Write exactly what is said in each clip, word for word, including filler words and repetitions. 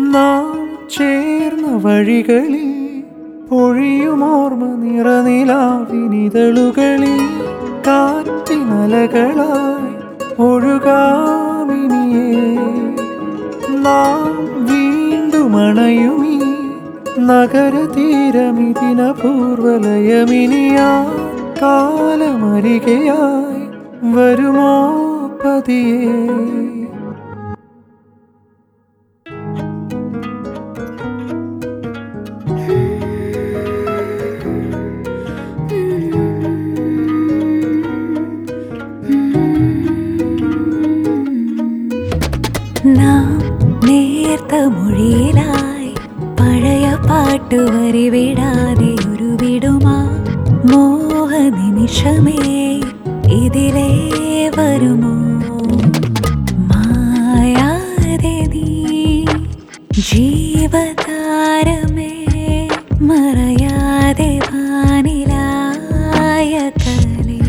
നാം ചേർന്ന വഴികളിൽ പൊഴിയുമോർമ്മ നിറനിലാവിനിതളുകളിൽ കാറ്റിനലകളായി ഒഴുകാമിനിയേ നാം വീണ്ടും അണയുമീ നഗരതീരമിതിനപൂർവലയമിനിയാ കാലമരികയായി വരുമോ പതിയേ. നാം നേർത്ത മൊഴിയിലായി പഴയ പാട്ടുവരി വിടാതെ ഒരു വിടുമാ മോഹ നിമിഷമേ ഇതിലേ വരുമോ മായാതെ നീ ജീവതാരമേ മറയാതെ വാനിലായ കലേ.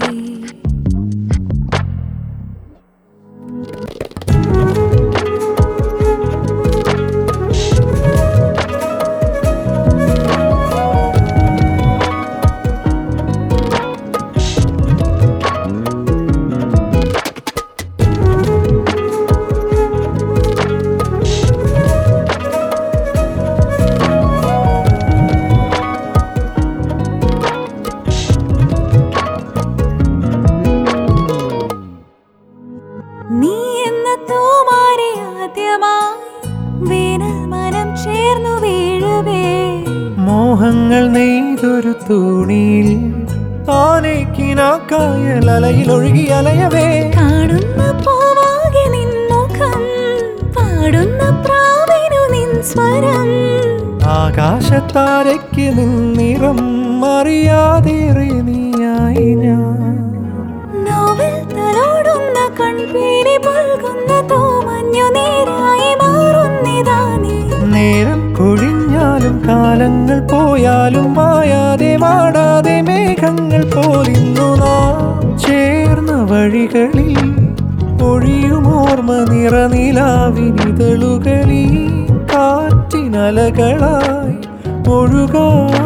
നീ എന്ന തൂമാരി ആദ്യമായി വേനൽ മനം ചേർന്നു വീഴവേ മോഹങ്ങൾ നെയ്തൊരു തൂണിയിൽ ആനയ്ക്കിനാക്കായൽ അലയിൽ ഒഴുകി അലയവേ കാണുന്ന പൂവാകെ നിൻ മുഖം പാടുന്ന പ്രാവിനു നിൻ സ്വരം ആകാശത്താരയ്ക്ക് നിന്നിറം അറിയാതേറെ നീയായി ഞാൻ നോവൽ തലോടുന്ന കൺപീലി പുൽകുന്ന തോമഞ്ഞു നീരായി മാറുന്നിതാ നീ. നേരം കൊഴിഞ്ഞാലും കാലങ്ങൾ പോയാലും മായാതെ വാടാതെ മേഘങ്ങൾ പോലിന്നു നാം ചേർന്ന വഴികളിൽ ഒഴിയുമോർമ്മ നിറനിലാവിനിതളുകളിൽ കാറ്റിനലകളായി ഒഴുകാ